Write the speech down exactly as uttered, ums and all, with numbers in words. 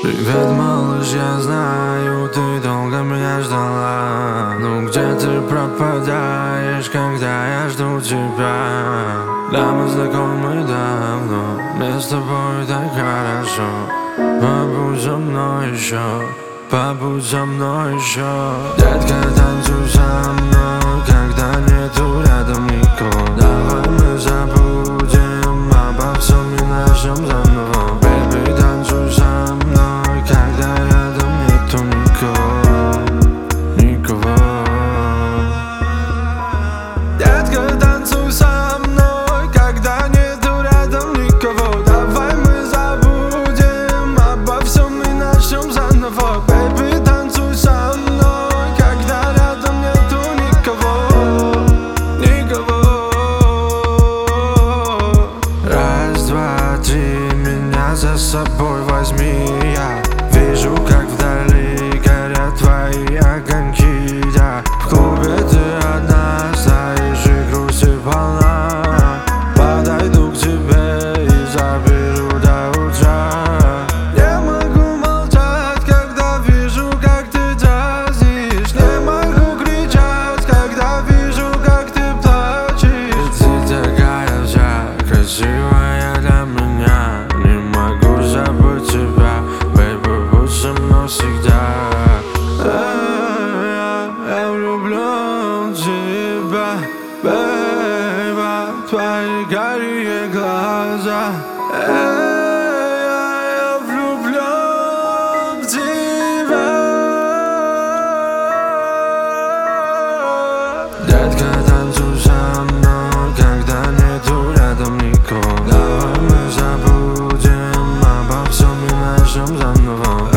Привет, малыш, я знаю, ты долго меня ждала. Ну где ты пропадаешь, когда я жду тебя? Да, мы знакомы давно, мне с тобой так хорошо. Побудь со мной еще, побудь со мной еще. Детка, танцуй со мной, когда нету рядом никого. Давай мы забудем обо всем и нашем заново. Baby, танцуй со мной, когда рядом нету никого, никого. Детка, танцуй со мной, когда нету рядом никого. Давай мы забудем обо всем и начнем заново. Baby, танцуй со мной, когда рядом нету никого, никого. Раз, два, три, меня за собой возьми. Я вижу, как вдали горят твои огоньки. Я в клубе, ты одна стоишь и грусти полна. Подойду к тебе и заберу до утра. Не могу молчать, когда вижу, как ты дразнишь. Не могу кричать, когда вижу, как ты плачешь. Ты такая вся красивая для меня. Не могу забыть тебя, baby, будь со мной всегда. Я, я влюблен в тебя, baby, твои карие глаза. Я, я влюблен в тебя. Детка, танцуй со мной, когда нету рядом никого. Давай мы забудем обо всем и начнем заново.